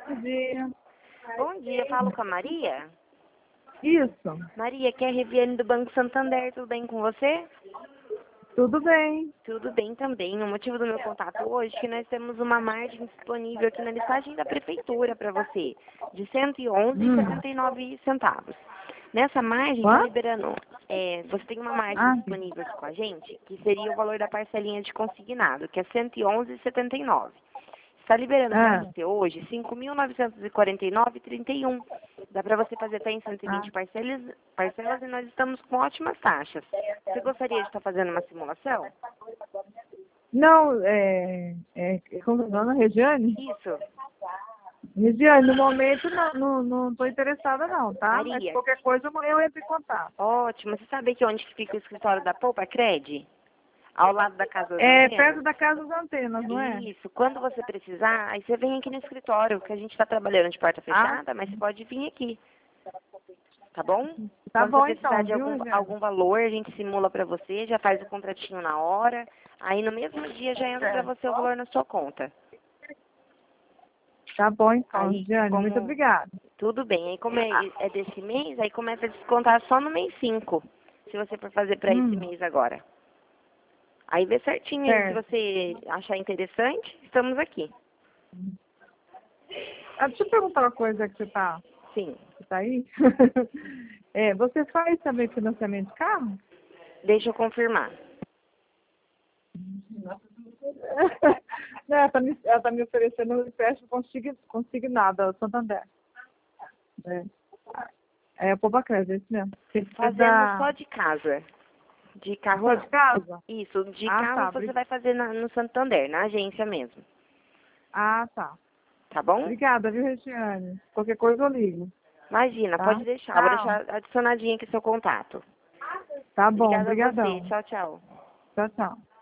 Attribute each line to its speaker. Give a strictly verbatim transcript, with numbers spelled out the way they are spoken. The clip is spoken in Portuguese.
Speaker 1: Bom dia.
Speaker 2: Bom dia, falo com a Maria.
Speaker 1: Isso,
Speaker 2: Maria, aqui é a Reviane do Banco Santander, tudo bem com você?
Speaker 1: tudo bem.
Speaker 2: Tudo bem também. O motivo do meu contato hoje é que nós temos uma margem disponível aqui na listagem da prefeitura para você, de cento e onze reais e
Speaker 1: Hum.
Speaker 2: setenta e nove centavos. Nessa margem, está
Speaker 1: Quanto?
Speaker 2: liberando, é, você tem uma margem
Speaker 1: Ah,
Speaker 2: disponível aqui com a gente, que seria o valor da parcelinha de consignado, que é cento e onze reais e setenta e nove centavos. Está liberando para
Speaker 1: ah,
Speaker 2: você hoje cinco mil novecentos e quarenta e nove reais e trinta e um centavos. Dá para você fazer até em cento e
Speaker 1: ah.
Speaker 2: vinte parcelas, parcelas e nós estamos com ótimas taxas. Você gostaria de estar fazendo uma simulação?
Speaker 1: Não, é, é, como é o nome? Regiane?
Speaker 2: Isso.
Speaker 1: Regiane, no momento não, não, não estou interessada não, tá? Mas
Speaker 2: Maria,
Speaker 1: qualquer coisa eu eu entro em contato.
Speaker 2: ótimo. Você sabe aqui onde que fica o escritório da Poupa Cred? Ao lado da Casa das
Speaker 1: É
Speaker 2: Antenas?
Speaker 1: perto da Casa das Antenas, não é?
Speaker 2: Isso. Quando você precisar, aí você vem aqui no escritório, que a gente está trabalhando de porta
Speaker 1: Ah,
Speaker 2: fechada, mas você pode vir aqui. Tá bom?
Speaker 1: tá
Speaker 2: Quando você
Speaker 1: bom
Speaker 2: precisar
Speaker 1: então,
Speaker 2: de
Speaker 1: viu,
Speaker 2: algum,
Speaker 1: Regiane?
Speaker 2: algum valor, a gente simula para você, já faz o contratinho na hora. Aí no mesmo dia já entra para
Speaker 1: Certo.
Speaker 2: você o valor na sua conta.
Speaker 1: Tá bom então,
Speaker 2: Aí,
Speaker 1: Regiane, muito
Speaker 2: como
Speaker 1: obrigada.
Speaker 2: tudo bem, aí como é, é desse mês, aí começa a descontar só no mês cinco, se você for fazer para esse
Speaker 1: Hum,
Speaker 2: mês agora. Aí vê certinho aí, se
Speaker 1: certo.
Speaker 2: você achar interessante, estamos aqui.
Speaker 1: Ah, deixa eu perguntar uma coisa que você tá,
Speaker 2: Sim.
Speaker 1: você tá aí. É, você faz também financiamento de carro?
Speaker 2: Deixa eu confirmar.
Speaker 1: Não, ela está me, ela tá me oferecendo um empréstimo consign- consignado, Santander. É, é a Poupa Crédito, é isso mesmo. Tem que ser
Speaker 2: Fazendo
Speaker 1: da...
Speaker 2: só de casa. De carro
Speaker 1: Só
Speaker 2: não.
Speaker 1: de casa?
Speaker 2: Isso, de
Speaker 1: Ah,
Speaker 2: carro
Speaker 1: tá.
Speaker 2: você
Speaker 1: obri-
Speaker 2: vai fazer na- no Santander, na agência mesmo.
Speaker 1: Ah, tá.
Speaker 2: Tá bom?
Speaker 1: Obrigada, viu, Regiane? Qualquer coisa eu ligo,
Speaker 2: Imagina,
Speaker 1: tá?
Speaker 2: pode deixar. Vou
Speaker 1: Tchau.
Speaker 2: deixar adicionadinho aqui seu contato.
Speaker 1: Tá bom,
Speaker 2: Obrigada a você.
Speaker 1: brigadão.
Speaker 2: Tchau, tchau.
Speaker 1: Tchau, tchau.